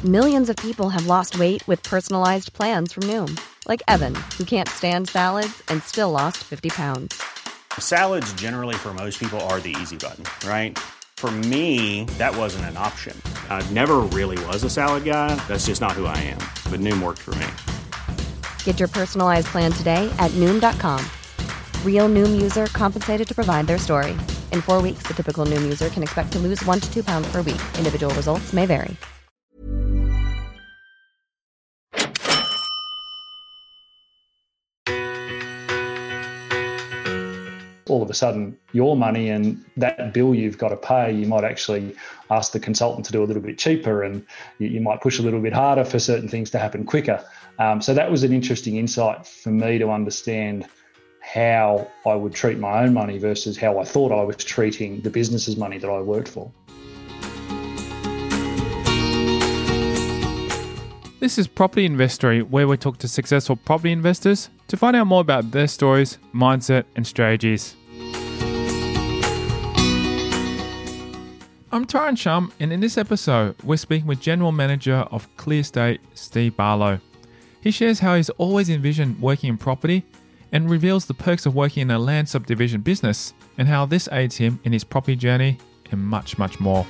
Millions of people have lost weight with personalized plans from Noom. Like Evan, who can't stand salads and still lost 50 pounds. Salads generally for most people are the easy button, right? For me, that wasn't an option. I never really was a salad guy. That's just not who I am. But Noom worked for me. Get your personalized plan today at Noom.com. Real Noom user compensated to provide their story. In 4 weeks, the typical Noom user can expect to lose 1 to 2 pounds per week. Individual results may vary. All of a sudden, your money and that bill you've got to pay, you might actually ask the consultant to do a little bit cheaper, and you might push a little bit harder for certain things to happen quicker. So that was an interesting insight for me to understand how I would treat my own money versus how I thought I was treating the business's money that I worked for. This is Property Investory, where we talk to successful property investors to find out more about their stories, mindset, and strategies. I'm Tyron Shum, and in this episode, we're speaking with General Manager of ClearState, Steve Barlow. He shares how he's always envisioned working in property and reveals the perks of working in a land subdivision business and how this aids him in his property journey and much, much more.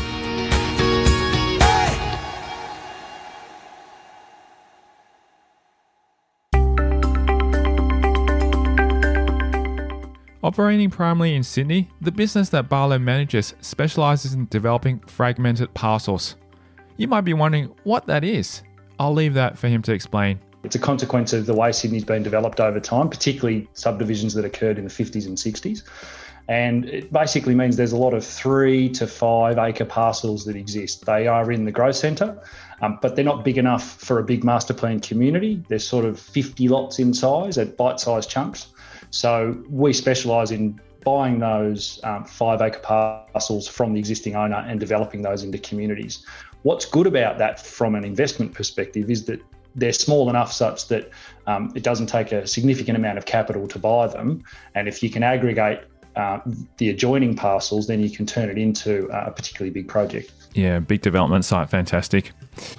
Operating primarily in Sydney, the business that Barlow manages specialises in developing fragmented parcels. You might be wondering what that is. I'll leave that for him to explain. It's a consequence of the way Sydney's been developed over time, particularly subdivisions that occurred in the 50s and 60s. And it basically means there's a lot of 3 to 5 acre parcels that exist. They are in the growth centre, but they're not big enough for a big master plan community. They're sort of 50 lots in size at bite-sized chunks. So we specialise in buying those 5 acre parcels from the existing owner and developing those into communities. What's good about that from an investment perspective is that they're small enough such that it doesn't take a significant amount of capital to buy them. And if you can aggregate the adjoining parcels, then you can turn it into a particularly big project. Yeah, big development site, fantastic.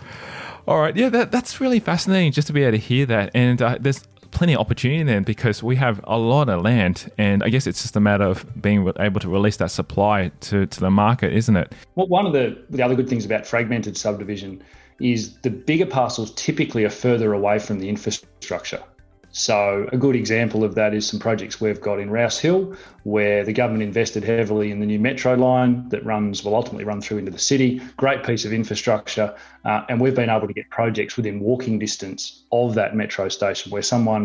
All right, yeah, that's really fascinating just to be able to hear that. And there's plenty of opportunity then because we have a lot of land, and I guess it's just a matter of being able to release that supply to the market, isn't it? Well, one of the other good things about fragmented subdivision is the bigger parcels typically are further away from the infrastructure. So a good example of that is some projects we've got in Rouse Hill, where the government invested heavily in the new metro line that will ultimately run through into the city. Great piece of infrastructure. And we've been able to get projects within walking distance of that metro station where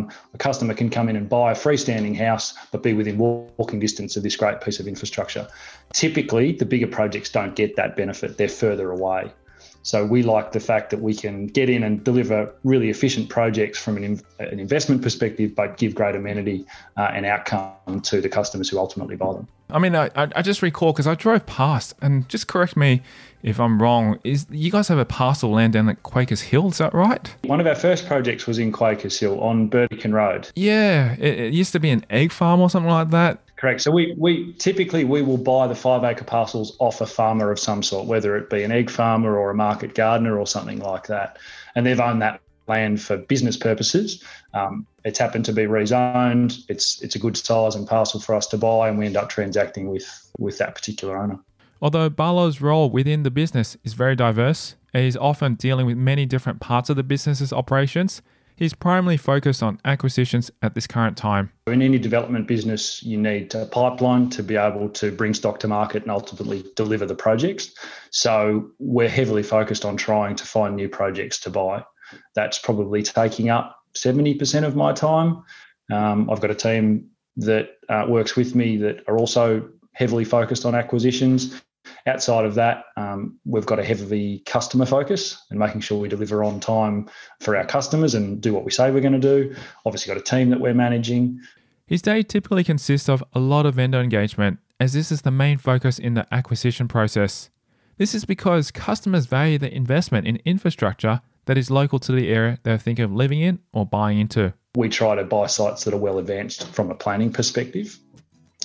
a customer can come in and buy a freestanding house, but be within walking distance of this great piece of infrastructure. Typically, the bigger projects don't get that benefit. They're further away. So we like the fact that we can get in and deliver really efficient projects from an investment perspective, but give great amenity and outcome to the customers who ultimately buy them. I mean, I just recall, because I drove past, and just correct me if I'm wrong, is you guys have a parcel land down at Quakers Hill, is that right? One of our first projects was in Quakers Hill on Burdekin Road. Yeah, it used to be an egg farm or something like that. Correct. So we typically will buy the 5 acre parcels off a farmer of some sort, whether it be an egg farmer or a market gardener or something like that. And they've owned that land for business purposes. It's happened to be rezoned. It's a good size and parcel for us to buy, and we end up transacting with that particular owner. Although Barlow's role within the business is very diverse, and he's often dealing with many different parts of the business's operations, he's primarily focused on acquisitions at this current time. In any development business, you need a pipeline to be able to bring stock to market and ultimately deliver the projects. So we're heavily focused on trying to find new projects to buy. That's probably taking up 70% of my time. I've got a team that works with me that are also heavily focused on acquisitions. Outside of that, we've got a heavy customer focus and making sure we deliver on time for our customers and do what we say we're going to do. Obviously got a team that we're managing. His day typically consists of a lot of vendor engagement, as this is the main focus in the acquisition process. This is because customers value the investment in infrastructure that is local to the area they're thinking of living in or buying into. We try to buy sites that are well advanced from a planning perspective.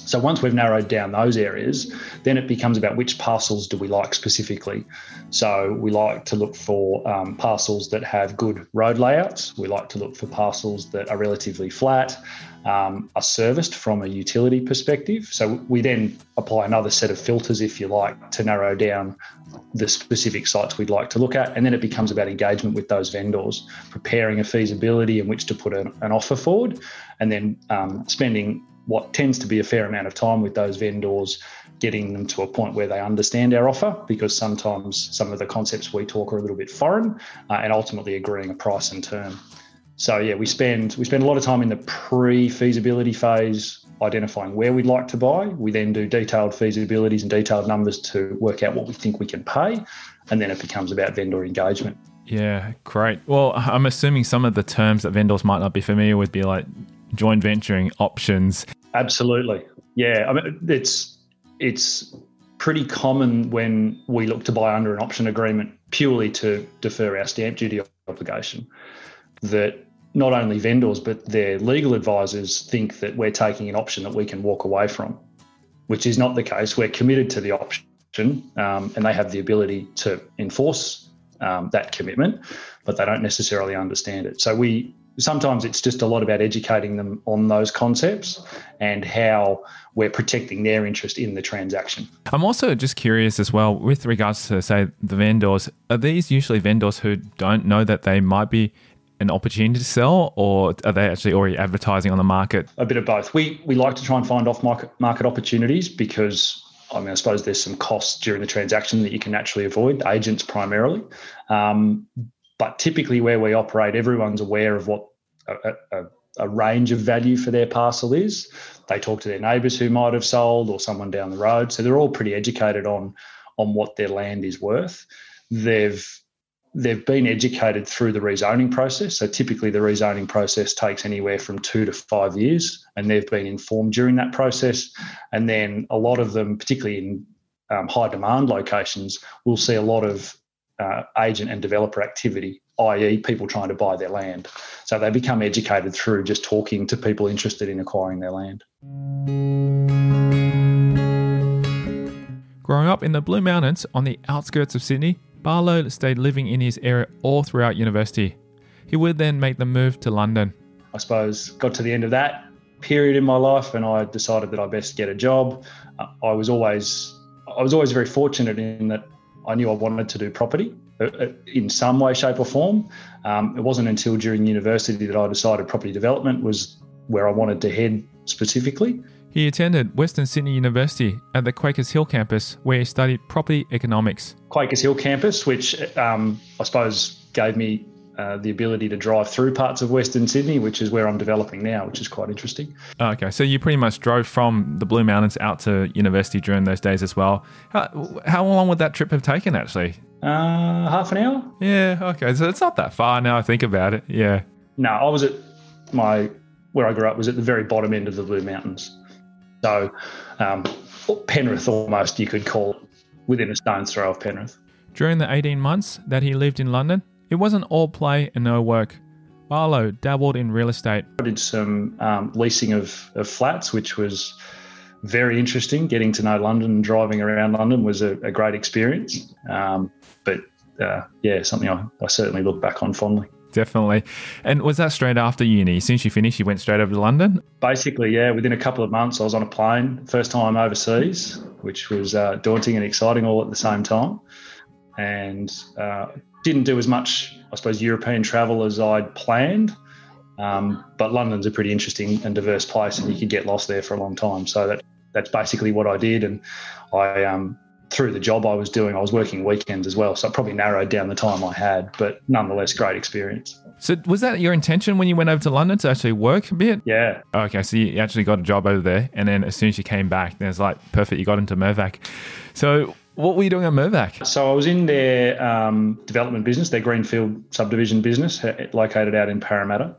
So once we've narrowed down those areas, then it becomes about which parcels do we like specifically. So we like to look for parcels that have good road layouts. We like to look for parcels that are relatively flat, are serviced from a utility perspective. So we then apply another set of filters, if you like, to narrow down the specific sites we'd like to look at. And then it becomes about engagement with those vendors, preparing a feasibility in which to put an offer forward, and then spending what tends to be a fair amount of time with those vendors, getting them to a point where they understand our offer, because sometimes some of the concepts we talk are a little bit foreign, and ultimately agreeing a price and term. So yeah, we spend a lot of time in the pre-feasibility phase identifying where we'd like to buy. We then do detailed feasibilities and detailed numbers to work out what we think we can pay, and then it becomes about vendor engagement. Yeah, great. Well, I'm assuming some of the terms that vendors might not be familiar with be like joint venturing options. Absolutely. Yeah. I mean, it's pretty common when we look to buy under an option agreement purely to defer our stamp duty obligation, that not only vendors but their legal advisors think that we're taking an option that we can walk away from, which is not the case. We're committed to the option, and they have the ability to enforce that commitment, but they don't necessarily understand it. So sometimes it's just a lot about educating them on those concepts and how we're protecting their interest in the transaction. I'm also just curious as well, with regards to, say, the vendors, are these usually vendors who don't know that they might be an opportunity to sell, or are they actually already advertising on the market? A bit of both. We like to try and find off-market opportunities because, I suppose there's some costs during the transaction that you can naturally avoid, agents primarily. But typically where we operate, everyone's aware of what a range of value for their parcel is. They talk to their neighbours who might have sold, or someone down the road. So they're all pretty educated on what their land is worth. They've been educated through the rezoning process. So typically the rezoning process takes anywhere from 2 to 5 years, and they've been informed during that process. And then a lot of them, particularly in high demand locations, will see a lot of agent and developer activity, i.e. people trying to buy their land. So they become educated through just talking to people interested in acquiring their land. Growing up in the Blue Mountains on the outskirts of Sydney, Barlow stayed living in his area all throughout university. He would then make the move to London. I suppose got to the end of that period in my life and I decided that I best get a job. I was always very fortunate in that I knew I wanted to do property in some way, shape or form. It wasn't until during university that I decided property development was where I wanted to head specifically. He attended Western Sydney University at the Quakers Hill campus, where he studied property economics. Quakers Hill campus, which I suppose gave me the ability to drive through parts of Western Sydney, which is where I'm developing now, which is quite interesting. Okay, so you pretty much drove from the Blue Mountains out to university during those days as well. How long would that trip have taken, actually? Half an hour. Yeah, okay, so it's not that far now I think about it, yeah. No, I was where I grew up was at the very bottom end of the Blue Mountains. So Penrith almost, you could call it, within a stone's throw of Penrith. During the 18 months that he lived in London, it wasn't all play and no work. Barlow dabbled in real estate. I did some leasing of flats, which was very interesting. Getting to know London and driving around London was a great experience. But something I certainly look back on fondly. Definitely. And was that straight after uni? Since you finished, you went straight over to London? Basically, yeah. Within a couple of months, I was on a plane. First time overseas, which was daunting and exciting all at the same time. And didn't do as much, I suppose, European travel as I'd planned. But London's a pretty interesting and diverse place, and you could get lost there for a long time. So that's basically what I did. And I through the job I was doing, I was working weekends as well. So it probably narrowed down the time I had, but nonetheless, great experience. So was that your intention when you went over to London, to actually work a bit? Yeah. Okay, so you actually got a job over there, and then as soon as you came back, then it's like, perfect, you got into Mirvac. So what were you doing at Mirvac? So I was in their development business, their Greenfield subdivision business, located out in Parramatta.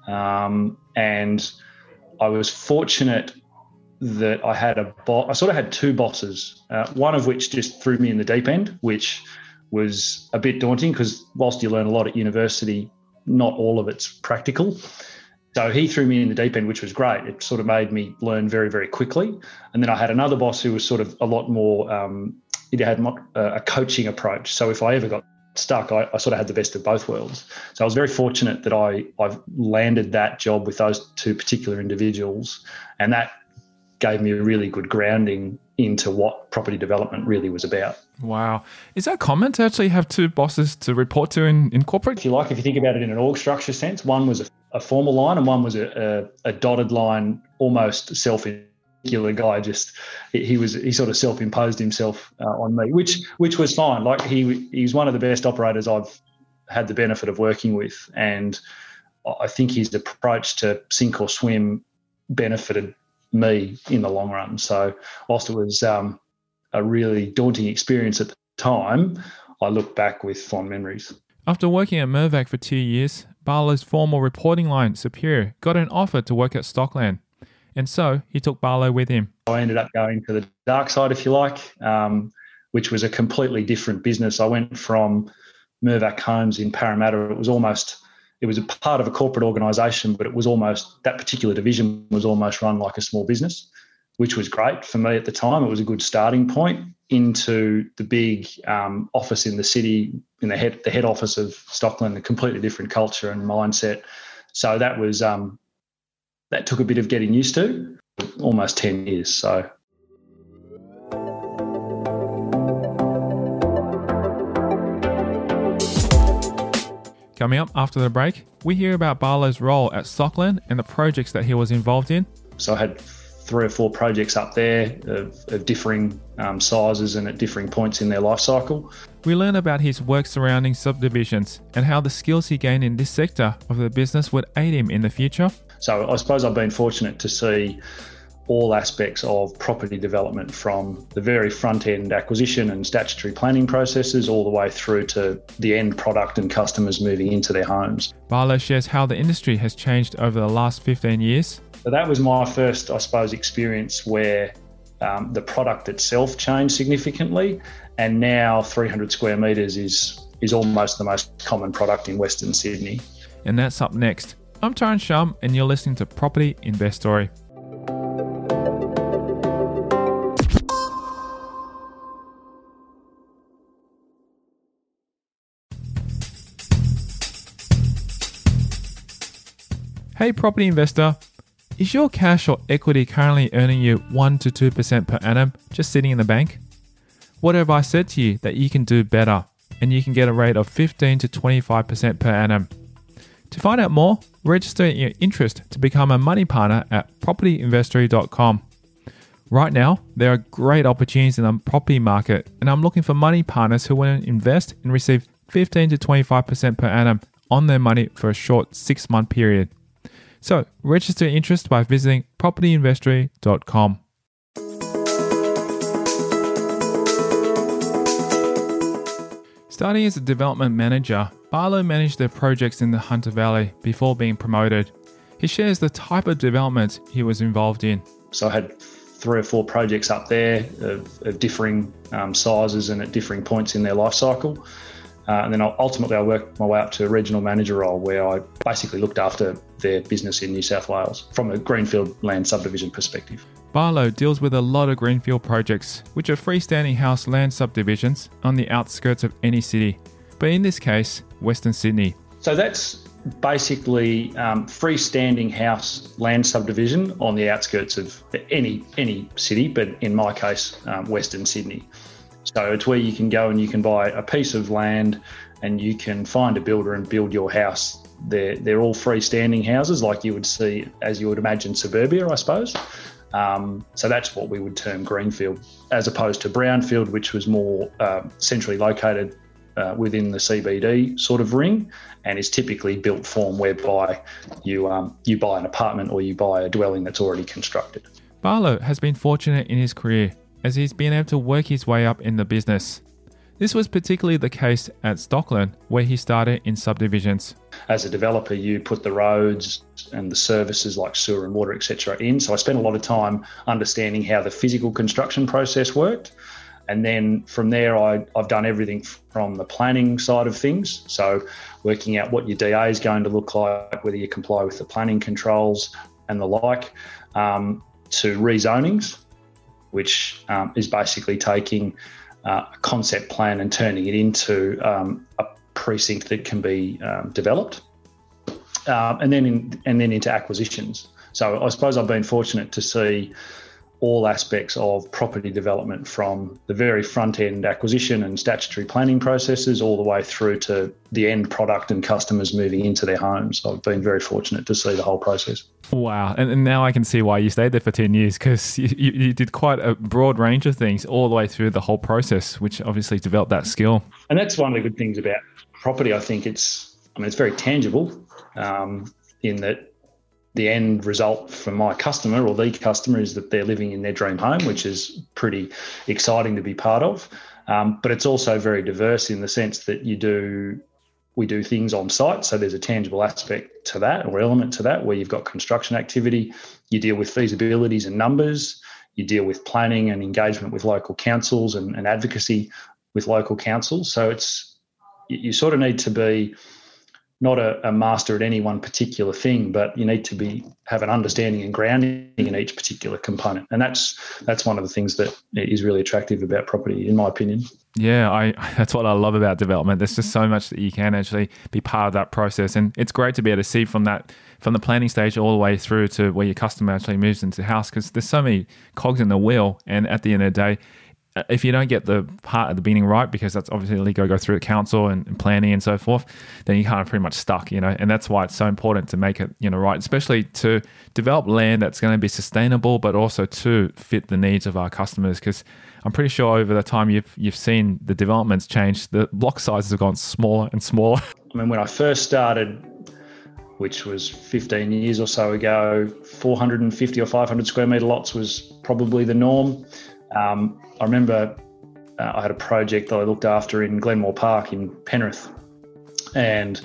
And I was fortunate that I had I sort of had two bosses, one of which just threw me in the deep end, which was a bit daunting because whilst you learn a lot at university, not all of it's practical. So he threw me in the deep end, which was great. It sort of made me learn very, very quickly. And then I had another boss who was sort of a lot more, he had a coaching approach. So if I ever got stuck, I sort of had the best of both worlds. So I was very fortunate that I've landed that job with those two particular individuals. And that gave me a really good grounding into what property development really was about. Wow. Is that common to actually have two bosses to report to in corporate? If you think about it in an org structure sense, one was a formal line and one was a dotted line, almost self-particular guy. Just he sort of self-imposed himself on me, which was fine. Like he's one of the best operators I've had the benefit of working with, and I think his approach to sink or swim benefited me in the long run. So whilst it was a really daunting experience at the time, I look back with fond memories. After working at Mirvac for 2 years, Barlow's former reporting line superior got an offer to work at Stockland, and so he took Barlow with him. I ended up going to the dark side, if you like, which was a completely different business. I went from Mirvac Homes in Parramatta. It was a part of a corporate organisation, but it was almost, that particular division was almost run like a small business, which was great for me at the time. It was a good starting point into the big office in the city, in the head office of Stockland, a completely different culture and mindset. So that was that took a bit of getting used to, almost 10 years. So. Coming up after the break, we hear about Barlow's role at Stockland and the projects that he was involved in. So I had 3 or 4 projects up there of differing sizes and at differing points in their life cycle. We learn about his work surrounding subdivisions and how the skills he gained in this sector of the business would aid him in the future. So I suppose I've been fortunate to see all aspects of property development, from the very front-end acquisition and statutory planning processes all the way through to the end product and customers moving into their homes. Barlow shares how the industry has changed over the last 15 years. So that was my first, I suppose, experience where the product itself changed significantly, and now 300 square metres is almost the most common product in Western Sydney. And that's up next. I'm Tyrone Shum, and you're listening to Property Investory. Hey property investor, is your cash or equity currently earning you 1 to 2% per annum just sitting in the bank? What have I said to you that you can do better and you can get a rate of 15 to 25% per annum? To find out more, register your interest to become a money partner at propertyinvestory.com. Right now, there are great opportunities in the property market, and I'm looking for money partners who want to invest and receive 15 to 25% per annum on their money for a short 6-month period. So, register your interest by visiting propertyinvestory.com. Starting as a development manager, Barlow managed their projects in the Hunter Valley before being promoted. He shares the type of development he was involved in. So I had 3 or 4 projects up there of differing sizes and at differing points in their life cycle. And then ultimately I worked my way up to a regional manager role where I basically looked after their business in New South Wales from a greenfield land subdivision perspective. Barlow deals with a lot of greenfield projects, which are freestanding house land subdivisions on the outskirts of any city, but in this case, Western Sydney. So that's basically freestanding house land subdivision on the outskirts of any city, but in my case, Western Sydney. So it's where you can go and you can buy a piece of land and you can find a builder and build your house. They're all freestanding houses like you would see, as you would imagine, suburbia, I suppose. So that's what we would term greenfield, as opposed to brownfield, which was more centrally located within the CBD sort of ring, and is typically built form whereby you buy an apartment or you buy a dwelling that's already constructed. Barlow has been fortunate in his career as he's been able to work his way up in the business. This was particularly the case at Stockland, where he started in subdivisions. As a developer, you put the roads and the services like sewer and water, etc. in. So I spent a lot of time understanding how the physical construction process worked. And then from there, I've done everything from the planning side of things. So working out what your DA is going to look like, whether you comply with the planning controls and the like, to rezonings, which is basically taking a concept plan and turning it into a precinct that can be developed, and then into acquisitions. So I suppose I've been fortunate to see all aspects of property development, from the very front end acquisition and statutory planning processes all the way through to the end product and customers moving into their homes. I've been very fortunate to see the whole process. Wow. And now I can see why you stayed there for 10 years, because you did quite a broad range of things all the way through the whole process, which obviously developed that skill. And that's one of the good things about property. I think it's very tangible, in that the end result for my customer or the customer is that they're living in their dream home, which is pretty exciting to be part of. But it's also very diverse in the sense that we do things on site. So there's a tangible aspect to that, or element to that, where you've got construction activity. You deal with feasibilities and numbers. You deal with planning and engagement with local councils and advocacy with local councils. So you sort of need to be not a master at any one particular thing, but you need to have an understanding and grounding in each particular component. And that's one of the things that is really attractive about property, in my opinion. Yeah, that's what I love about development. There's just so much that you can actually be part of that process. And it's great to be able to see from the planning stage all the way through to where your customer actually moves into the house, because there's so many cogs in the wheel. And at the end of the day, if you don't get the part at the beginning right, because that's obviously illegal to go through the council and planning and so forth, then you're kind of pretty much stuck, and that's why it's so important to make it, right, especially to develop land that's going to be sustainable, but also to fit the needs of our customers, because I'm pretty sure over the time you've seen the developments change, the block sizes have gone smaller and smaller. When I first started, which was 15 years or so ago, 450 or 500 square metre lots was probably the norm. I remember I had a project that I looked after in Glenmore Park in Penrith, and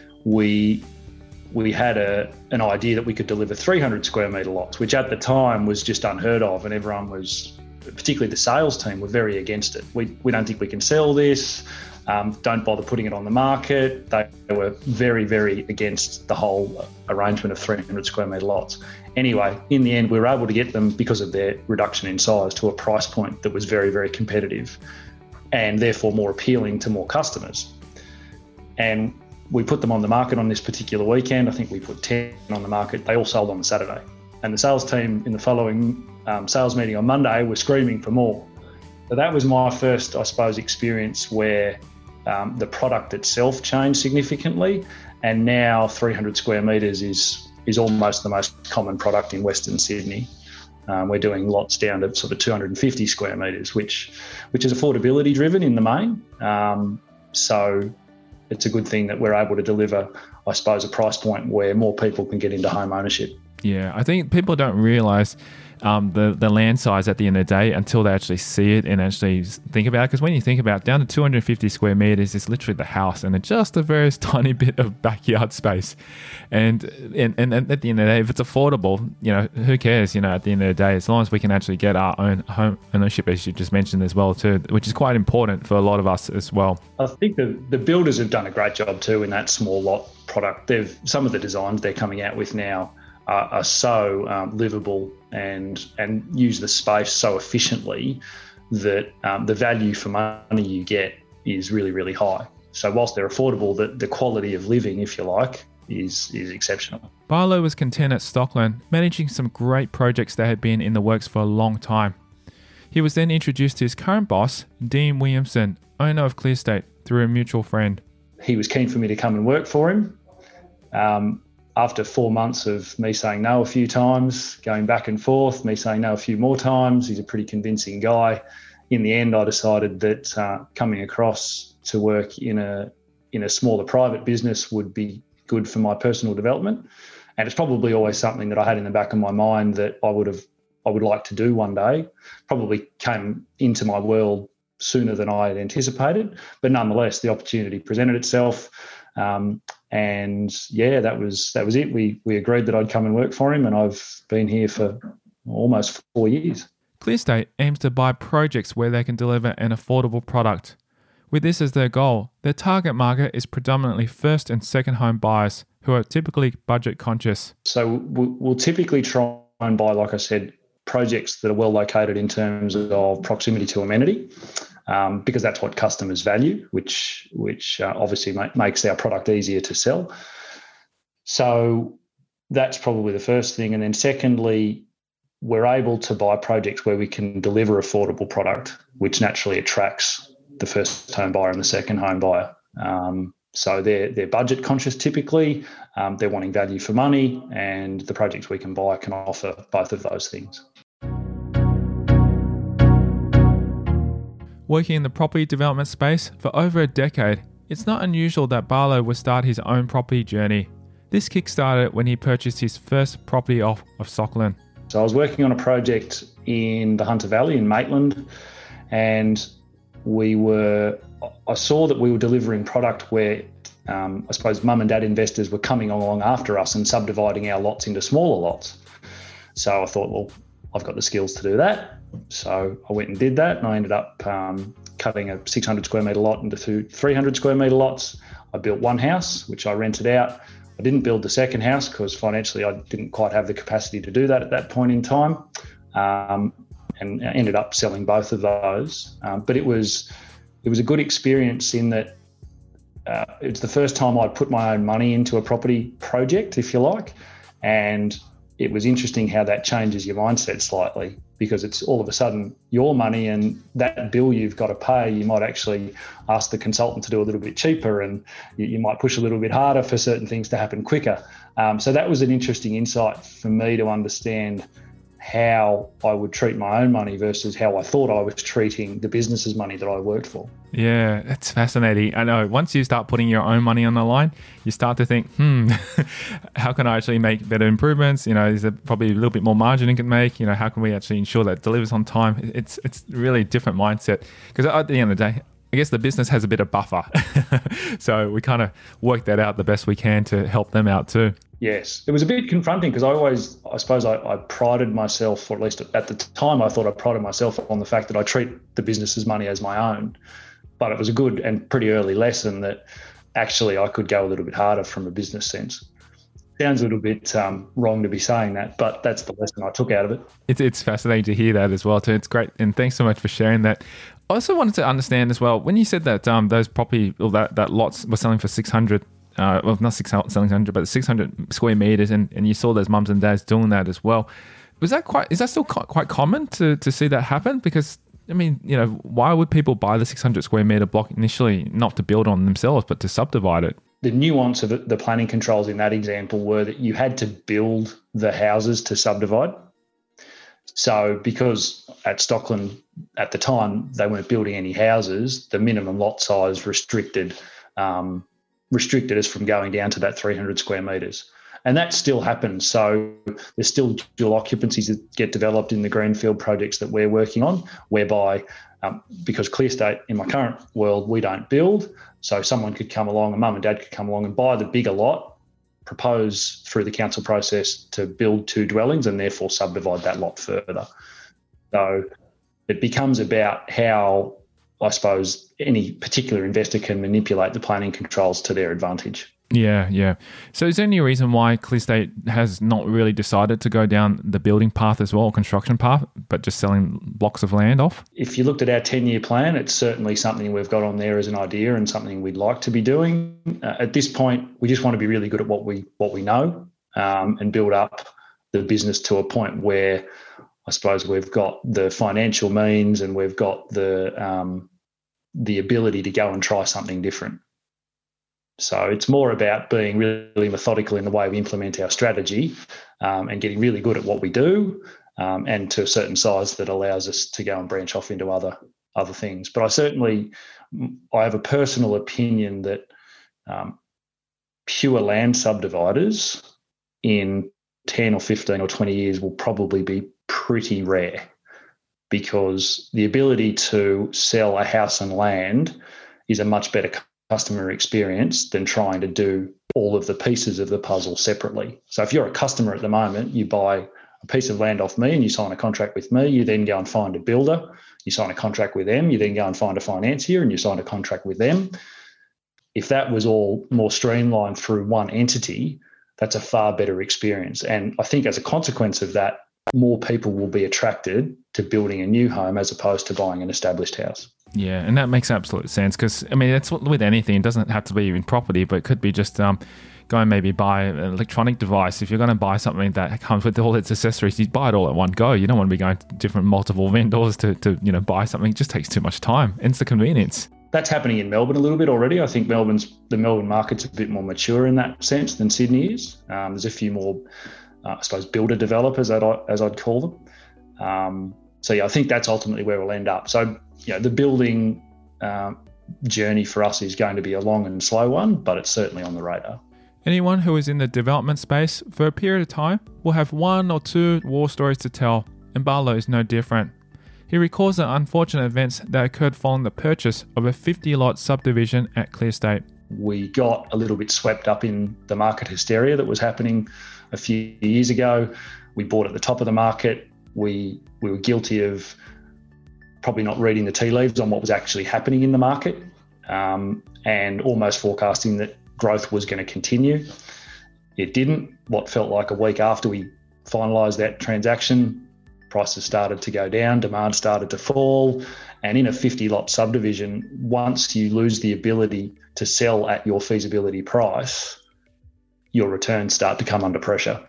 we had an idea that we could deliver 300 square metre lots, which at the time was just unheard of, and everyone was, particularly the sales team, were very against it. We don't think we can sell this. Don't bother putting it on the market. They were very, very against the whole arrangement of 300 square metre lots. Anyway, in the end, we were able to get them, because of their reduction in size, to a price point that was very, very competitive and therefore more appealing to more customers. And we put them on the market on this particular weekend. I think we put 10 on the market. They all sold on the Saturday. And the sales team in the following sales meeting on Monday were screaming for more. So that was my first, I suppose, experience where the product itself changed significantly. And now 300 square metres is almost the most common product in Western Sydney. We're doing lots down to sort of 250 square metres, which is affordability driven in the main. So it's a good thing that we're able to deliver, I suppose, a price point where more people can get into home ownership. Yeah, I think people don't realise the land size at the end of the day until they actually see it and actually think about it. Because when you think about it, down to 250 square metres is literally the house and just a very tiny bit of backyard space. And at the end of the day, if it's affordable, who cares? At the end of the day, as long as we can actually get our own home ownership, as you just mentioned as well too, which is quite important for a lot of us as well. I think the builders have done a great job too in that small lot product. Some of the designs they're coming out with now are so livable and use the space so efficiently that the value for money you get is really, really high. So whilst they're affordable, the quality of living, if you like, is exceptional. Barlow was content at Stockland, managing some great projects that had been in the works for a long time. He was then introduced to his current boss, Dean Williamson, owner of ClearState, through a mutual friend. He was keen for me to come and work for him. After 4 months of me saying no a few times, going back and forth, me saying no a few more times, he's a pretty convincing guy. In the end, I decided that coming across to work in a smaller private business would be good for my personal development. And it's probably always something that I had in the back of my mind that I would like to do one day. Probably came into my world sooner than I had anticipated, but nonetheless, the opportunity presented itself. And yeah, that was it. We agreed that I'd come and work for him, and I've been here for almost 4 years. ClearState aims to buy projects where they can deliver an affordable product. With this as their goal, their target market is predominantly first and second home buyers who are typically budget conscious. So we'll typically try and buy, like I said, projects that are well located in terms of proximity to amenity, because that's what customers value, which obviously makes our product easier to sell. So that's probably the first thing. And then secondly, we're able to buy projects where we can deliver affordable product, which naturally attracts the first home buyer and the second home buyer. So they're budget conscious typically, they're wanting value for money, and the projects we can buy can offer both of those things. Working in the property development space for over a decade, it's not unusual that Barlow would start his own property journey. This kick-started when he purchased his first property off of Stockland. So I was working on a project in the Hunter Valley in Maitland, and I saw that we were delivering product where I suppose mum and dad investors were coming along after us and subdividing our lots into smaller lots. So I thought, well, I've got the skills to do that. So I went and did that, and I ended up cutting a 600 square metre lot into 300 square metre lots. I built one house, which I rented out. I didn't build the second house because financially I didn't quite have the capacity to do that at that point in time, and I ended up selling both of those. But it was a good experience in that it's the first time I'd put my own money into a property project, if you like, and it was interesting how that changes your mindset slightly, because it's all of a sudden your money, and that bill you've got to pay, you might actually ask the consultant to do a little bit cheaper, and you might push a little bit harder for certain things to happen quicker. So that was an interesting insight for me to understand how I would treat my own money versus how I thought I was treating the business's money that I worked for. Yeah, that's fascinating. I know once you start putting your own money on the line, you start to think, how can I actually make better improvements? Is there probably a little bit more margin you can make? How can we actually ensure that it delivers on time? It's really a different mindset, because at the end of the day, I guess the business has a bit of buffer. So we kind of work that out the best we can to help them out too. Yes, it was a bit confronting because I suppose I prided myself, or at least at the time I thought I prided myself on the fact that I treat the business's money as my own. But it was a good and pretty early lesson that actually I could go a little bit harder from a business sense. Sounds a little bit wrong to be saying that, but that's the lesson I took out of it. It's fascinating to hear that as well too. It's great, and thanks so much for sharing that. I also wanted to understand as well, when you said that those property, or that lots were selling for 600, not 600, but 600 square meters, and you saw those mums and dads doing that as well. Is that still quite common to see that happen? Because why would people buy the 600 square meter block initially, not to build on themselves, but to subdivide it? The nuance of the planning controls in that example were that you had to build the houses to subdivide. So because at Stockland at the time they weren't building any houses, the minimum lot size restricted us from going down to that 300 square metres. And that still happens. So there's still dual occupancies that get developed in the greenfield projects that we're working on, whereby because ClearState in my current world, we don't build. So someone could come along, a mum and dad could come along and buy the bigger lot, propose through the council process to build 2 dwellings and therefore subdivide that lot further. So it becomes about how, I suppose, any particular investor can manipulate the planning controls to their advantage. Yeah. So is there any reason why ClearState has not really decided to go down the building path as well, construction path, but just selling blocks of land off? If you looked at our 10-year plan, it's certainly something we've got on there as an idea and something we'd like to be doing. At this point, we just want to be really good at what we know and build up the business to a point where I suppose we've got the financial means and we've got the ability to go and try something different. So it's more about being really methodical in the way we implement our strategy and getting really good at what we do and to a certain size that allows us to go and branch off into other things. But I have a personal opinion that pure land subdividers in 10 or 15 or 20 years will probably be pretty rare, because the ability to sell a house and land is a much better customer experience than trying to do all of the pieces of the puzzle separately. So if you're a customer at the moment, you buy a piece of land off me and you sign a contract with me, you then go and find a builder, you sign a contract with them, you then go and find a financier and you sign a contract with them. If that was all more streamlined through one entity, that's a far better experience. And I think as a consequence of that, more people will be attracted to building a new home as opposed to buying an established house. Yeah, and that makes absolute sense because, I mean, it's with anything. It doesn't have to be in property, but it could be just go and maybe buy an electronic device. If you're going to buy something that comes with all its accessories, you buy it all at one go. You don't want to be going to different multiple vendors to buy something. It just takes too much time. And it's the convenience. That's happening in Melbourne a little bit already. I think the Melbourne market's a bit more mature in that sense than Sydney is. There's a few more, I suppose, builder developers, as I'd call them. So yeah, I think that's ultimately where we'll end up. So the building journey for us is going to be a long and slow one, but it's certainly on the radar. Anyone who is in the development space for a period of time will have one or two war stories to tell, and Barlow is no different. He recalls the unfortunate events that occurred following the purchase of a 50-lot subdivision at Clearstate. We got a little bit swept up in the market hysteria that was happening a few years ago. We bought at the top of the market. We were guilty of probably not reading the tea leaves on what was actually happening in the market, and almost forecasting that growth was going to continue. It didn't. What felt like a week after we finalised that transaction, prices started to go down, demand started to fall, and in a 50-lot subdivision, once you lose the ability to sell at your feasibility price, your returns start to come under pressure.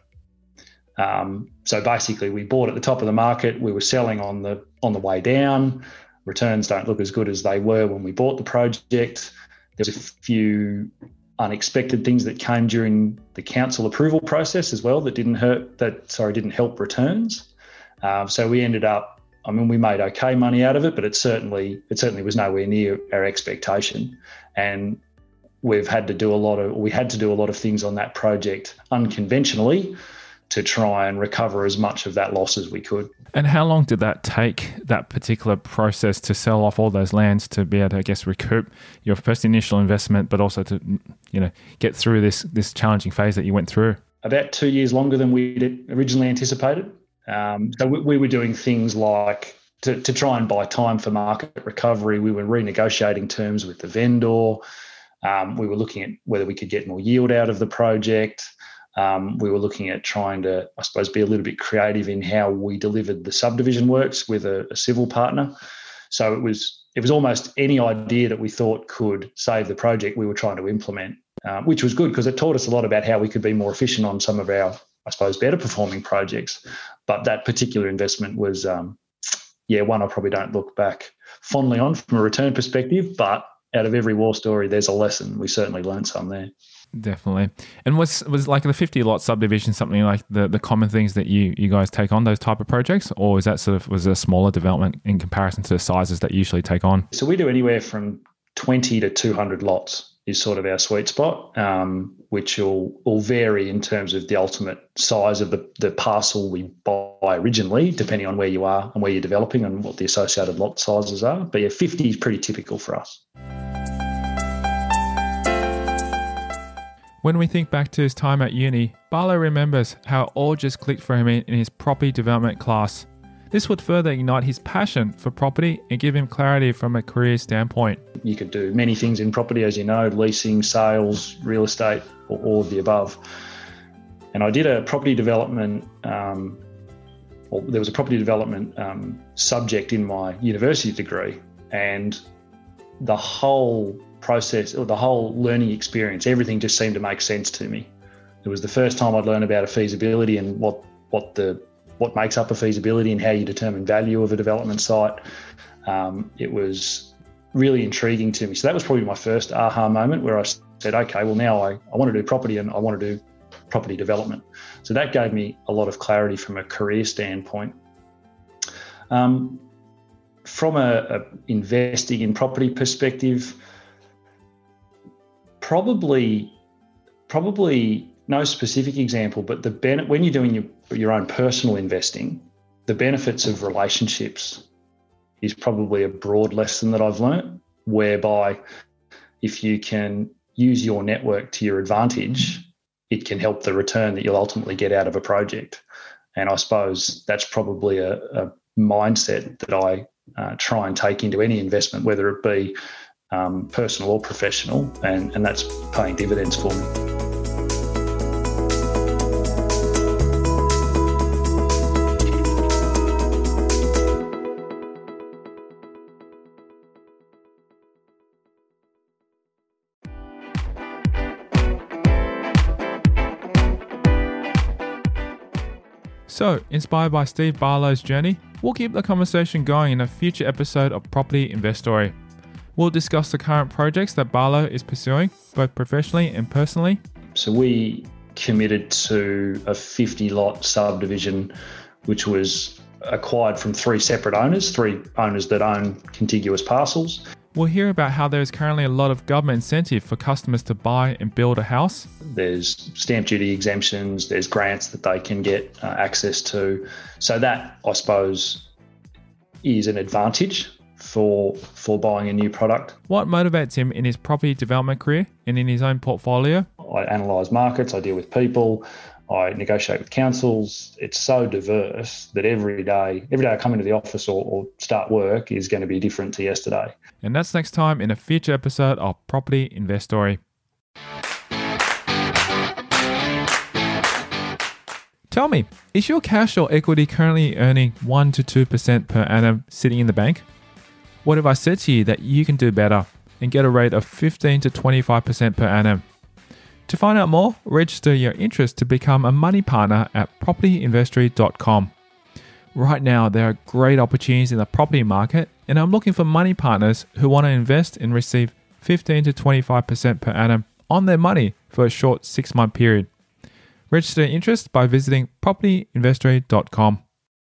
So basically, we bought at the top of the market. We were selling on the way down. Returns don't look as good as they were when we bought the project. There's a few unexpected things that came during the council approval process as well that didn't help returns. So we ended up, we made okay money out of it, but it certainly was nowhere near our expectation. And we had to do a lot of things on that project unconventionally to try and recover as much of that loss as we could. And how long did that take, that particular process, to sell off all those lands to be able to, I guess, recoup your first initial investment, but also to, get through this challenging phase that you went through? About 2 years longer than we originally anticipated. So we were doing things like to try and buy time for market recovery. We were renegotiating terms with the vendor. We were looking at whether we could get more yield out of the project. We were looking at trying to, I suppose, be a little bit creative in how we delivered the subdivision works with a civil partner. So it was almost any idea that we thought could save the project we were trying to implement, which was good because it taught us a lot about how we could be more efficient on some of our, I suppose, better performing projects. But that particular investment was, one I probably don't look back fondly on from a return perspective, but out of every war story, there's a lesson. We certainly learned some there. Definitely. And was like the 50-lot subdivision something like the common things that you guys take on, those type of projects? Or is that was a smaller development in comparison to the sizes that you usually take on? So we do anywhere from 20 to 200 lots is sort of our sweet spot, which will vary in terms of the ultimate size of the parcel we buy originally, depending on where you are and where you're developing and what the associated lot sizes are. But yeah, 50 is pretty typical for us. When we think back to his time at uni, Barlow remembers how it all just clicked for him in his property development class. This would further ignite his passion for property and give him clarity from a career standpoint. You could do many things in property, as you know, leasing, sales, real estate, or all of the above. And I did a property development, there was a property development subject in my university degree, and the whole process or the whole learning experience, everything just seemed to make sense to me. It was the first time I'd learned about a feasibility and what makes up a feasibility and how you determine value of a development site. It was really intriguing to me. So that was probably my first aha moment where I said, okay, well now I want to do property and I want to do property development. So that gave me a lot of clarity from a career standpoint. From a investing in property perspective, probably no specific example, but when you're doing your own personal investing, the benefits of relationships is probably a broad lesson that I've learned, whereby if you can use your network to your advantage, it can help the return that you'll ultimately get out of a project. And I suppose that's probably a mindset that I try and take into any investment, whether it be personal or professional, and that's paying dividends for me. So, inspired by Steve Barlow's journey, we'll keep the conversation going in a future episode of Property Investory. We'll discuss the current projects that Barlow is pursuing, both professionally and personally. So we committed to a 50-lot subdivision, which was acquired from three separate owners, three owners that own contiguous parcels. We'll hear about how there is currently a lot of government incentive for customers to buy and build a house. There's stamp duty exemptions, there's grants that they can get access to. So that, I suppose, is an advantage for buying a new product. What motivates him in his property development career and in his own portfolio? I analyse markets, I deal with people, I negotiate with councils. It's so diverse that every day I come into the office or start work is going to be different to yesterday. And that's next time in a future episode of Property Investory. Tell me, is your cash or equity currently earning 1 to 2% per annum sitting in the bank? What if I said to you that you can do better and get a rate of 15 to 25% per annum? To find out more, register your interest to become a money partner at propertyinvestory.com. Right now, there are great opportunities in the property market, and I'm looking for money partners who want to invest and receive 15 to 25% per annum on their money for a short 6-month period. Register interest by visiting propertyinvestory.com.